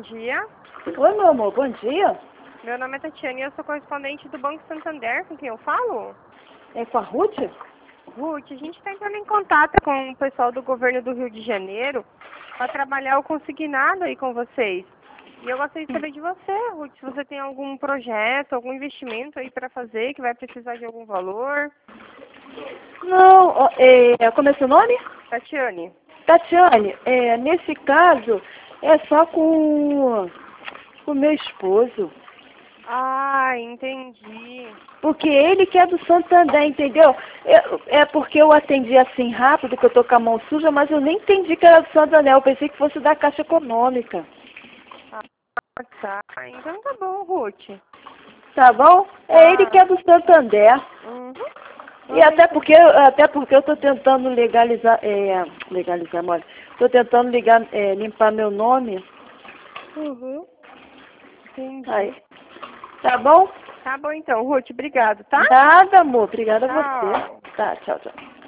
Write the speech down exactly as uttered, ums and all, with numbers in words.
dia. Oi, meu amor, bom dia. Meu nome é Tatiana e eu sou correspondente do Banco Santander, com quem eu falo. É com a Ruth? Ruth, a gente está entrando em contato com o pessoal do governo do Rio de Janeiro para trabalhar o consignado aí com vocês. E eu gostaria de saber de você, Ruth, se você tem algum projeto, algum investimento aí para fazer que vai precisar de algum valor. Não, ó, é, como é seu nome? Tatiane. Tatiane, é, nesse caso, é só com o meu esposo. Ah, entendi. Porque ele que é do Santander, entendeu? É, é porque eu atendi assim rápido, que eu tô com a mão suja, mas eu nem entendi que era do Santander. Eu pensei que fosse da Caixa Econômica. Ah, tá. Então tá bom, Ruth. Tá bom? É Tá. ele que é do Santander. Uhum. E até porque, até porque eu tô tentando legalizar, é, legalizar, mole. Tô tentando ligar, é, limpar meu nome. Uhum. Entendi. Aí. Tá bom? Tá bom então, Ruth, obrigado, tá? Nada, amor. Obrigada a Tchau. você. Tá, tchau, tchau.